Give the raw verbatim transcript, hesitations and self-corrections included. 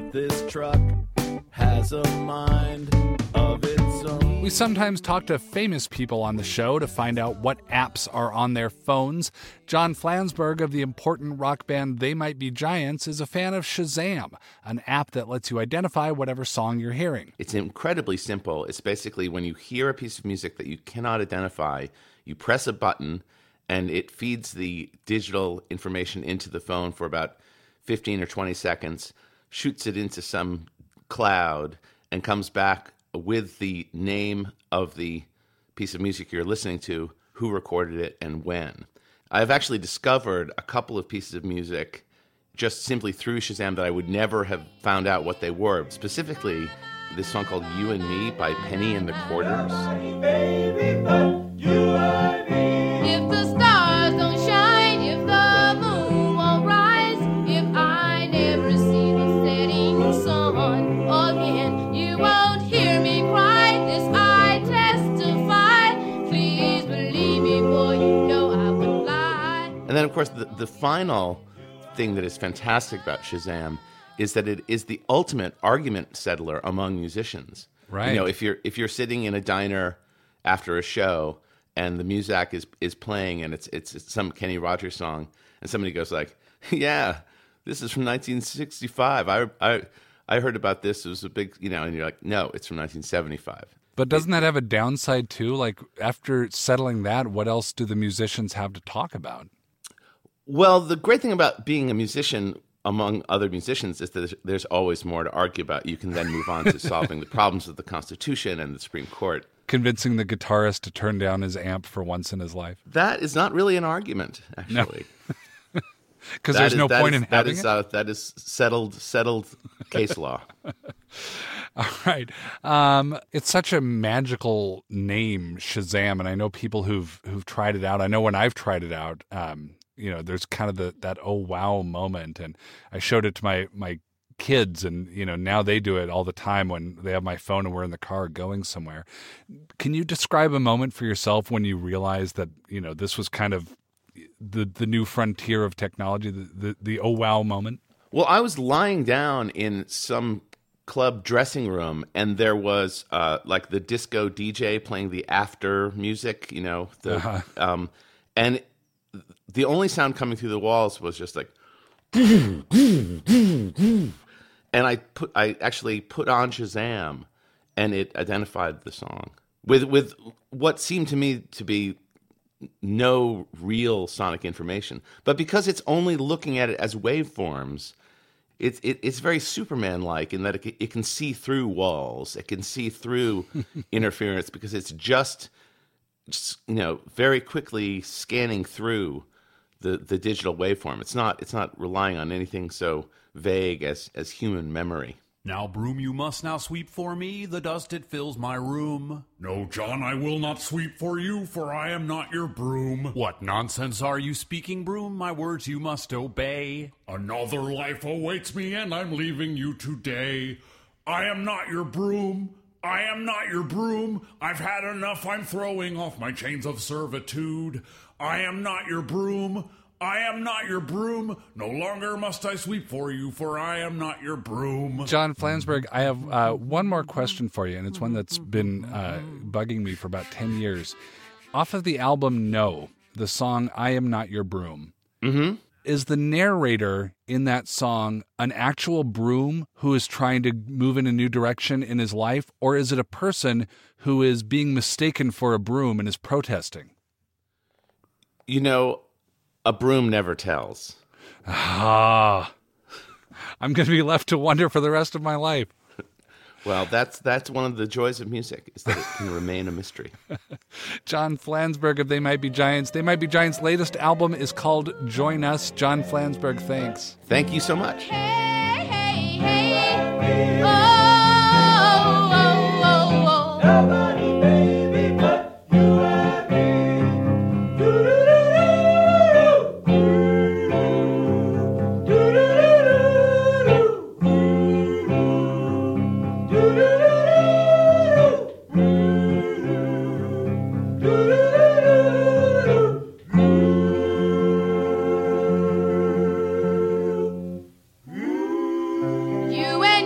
This truck has a mind of its own. We sometimes talk to famous people on the show to find out what apps are on their phones. John Flansburgh of the important rock band They Might Be Giants is a fan of Shazam, an app that lets you identify whatever song you're hearing. It's incredibly simple. It's basically when you hear a piece of music that you cannot identify, you press a button and it feeds the digital information into the phone for about fifteen or twenty seconds, shoots it into some cloud, and comes back with the name of the piece of music you're listening to, who recorded it, and when. I've actually discovered a couple of pieces of music just simply through Shazam that I would never have found out what they were. Specifically, this song called You and Me by Penny and the Quarters. Baby, but you and me. If the stars don't shine, if the moon won't rise, if I never see the setting sun again, you won't hear me cry. This I testify. Please believe me, boy, you know I would lie. And then, of course, the, the final thing that is fantastic about Shazam is that it is the ultimate argument settler among musicians. Right. You know, if you're if you're sitting in a diner after a show and the Muzak is is playing and it's it's, it's some Kenny Rogers song and somebody goes like, "Yeah, this is from nineteen sixty-five. I I I heard about this. It was a big, you know," and you're like, "No, it's from nineteen seventy-five." But doesn't that have a downside too? Like, after settling that, what else do the musicians have to talk about? Well, the great thing about being a musician among other musicians is that there's always more to argue about. You can then move on to solving the problems of the Constitution and the Supreme Court. Convincing the guitarist to turn down his amp for once in his life. That is not really an argument, actually. Because there's is, no point is, in having that is, it? uh, that is settled, settled case law. All right. Um, it's such a magical name, Shazam, and I know people who've who've tried it out. I know when I've tried it out, um, you know, there's kind of the that oh wow moment, and I showed it to my my kids, and you know, now they do it all the time when they have my phone and we're in the car going somewhere. Can you describe a moment for yourself when you realized that, you know, this was kind of the the new frontier of technology, the the, the oh wow moment? Well, I was lying down in some club dressing room, and there was uh, like the disco D J playing the after music, you know, the Uh-huh. um, and the only sound coming through the walls was just like, and I put I actually put on Shazam, and it identified the song with with what seemed to me to be no real sonic information, but because it's only looking at it as waveforms, it's it, it's very Superman-like in that it, it can see through walls, it can see through interference because it's just, just you know very quickly scanning through the the digital waveform. It's not it's not relying on anything so vague as as human memory. Now, broom, you must now sweep for me, the dust it fills my room. No, John, I will not sweep for you, for I am not your broom. What nonsense are you speaking, broom? My words you must obey. Another life awaits me, and I'm leaving you today. I am not your broom. I am not your broom. I've had enough. I'm throwing off my chains of servitude. I am not your broom. I am not your broom. No longer must I sweep for you, for I am not your broom. John Flansburgh, I have uh, one more question for you, and it's one that's been uh, bugging me for about ten years. Off of the album No, the song I Am Not Your Broom, Mm-hmm. is the narrator in that song an actual broom who is trying to move in a new direction in his life, or is it a person who is being mistaken for a broom and is protesting? You know, a broom never tells. Ah, I'm going to be left to wonder for the rest of my life. Well, that's that's one of the joys of music, is that it can remain a mystery. John Flansburgh of They Might Be Giants. They Might Be Giants' latest album is called Join Us. John Flansburgh, thanks. Thank you so much. Hey, hey, hey. Oh, oh, oh, oh. Nobody, baby, but you and me. Do-do-do-do-do. You